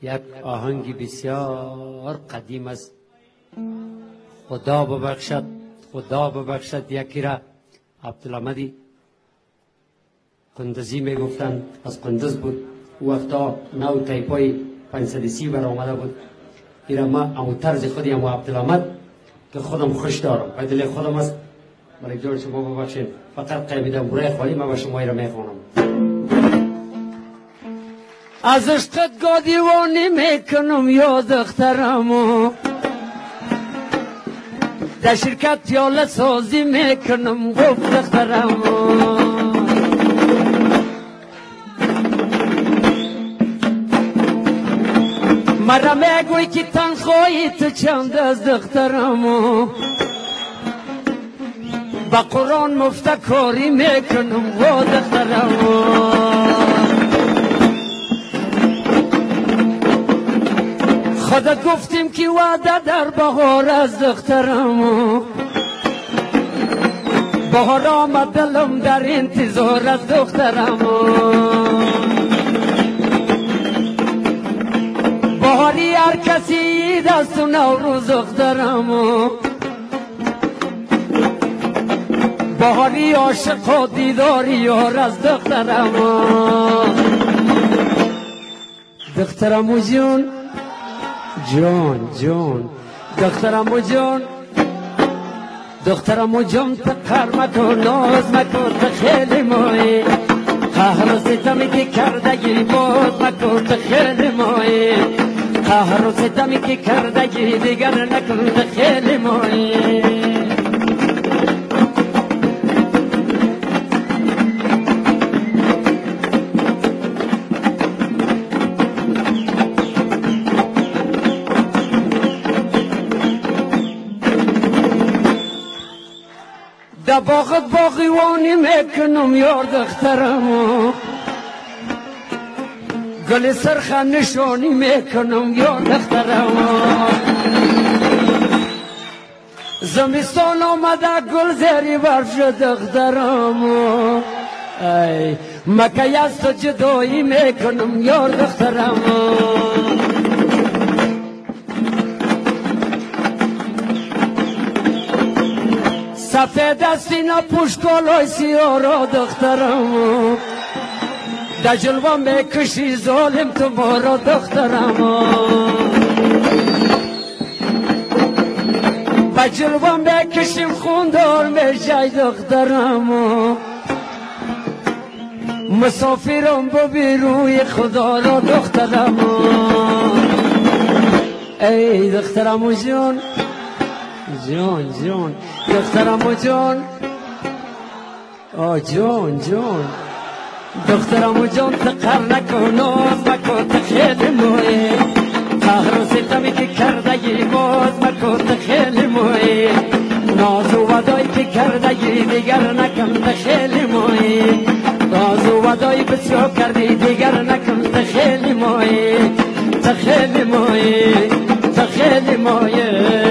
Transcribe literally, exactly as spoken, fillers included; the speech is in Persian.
یک آهنگی بسیار قدیم است. خدا ببخشد خدا ببخشد یکی را عبدالحمدی قندزی میگفتند، از قندز بود. او وقتا نو تایپای پنجصد سی بر آمده بود. ایرا ما اون طرز خودی هم عبدالحمد که خودم خوش دارم، به دل خودم است. ملک جان شما ببخشید، فقط قیمیدم برای خالی من به شما ایرا میخوانم. از عشقت گادیوانی میکنم یا دخترمو، در شرکت پیاله سازی میکنم گفت دخترمو. مرا میگوی که تنخواهی تو چند از دخترمو، با قرآن مفتکاری میکنم و دخترمو. خودت گفتیم که وعده در بهار از دخترمو، بهار آمد دلم در انتظار از دخترمو. بهاری هر کسی دست و نوروز دخترمو، بهاری عاشق و دیداری یار از دخترمو. دخترمو جون جون جون دخترمو جون دخترمو جون تقر مکن ناز مکن تو خیلی مایی، قهر و ستمی که کردگی باز مکن تو خیلی مایی، قهر و ستمی که کردگی دیگر نکن تو خیلی مایی. در باغت باغیوانی میکنم یار دخترمو، گل سرخ نشانی میکنم یار دخترمو. زمستان آمده گل زری برف شد دخترمو، ای مکی از تو جدایی میکنم یار دخترمو. سفید دستینا پوشکالای سیارا دخترمو، در جلوه میکشی ظالم تو بارا دخترمو. با جلوه میکشیم خوندار میشای دخترمو، مسافرم ببی روی خدا را دخترمو. ای دخترمو جون جون جون دخترمو جون آ جون جون دخترمو جون تقر نکن ناز مکن تو خیلی موی، قهر و ستمی که کردگی باز مکن تو خیلی موی، ناز و ودایی که کردگی دیگر نکن تو خیلی موی، ناز و ودایی بسیار کردی دیگر نکن تو خیلی موی، تو خیلی موی تو خیلی موی.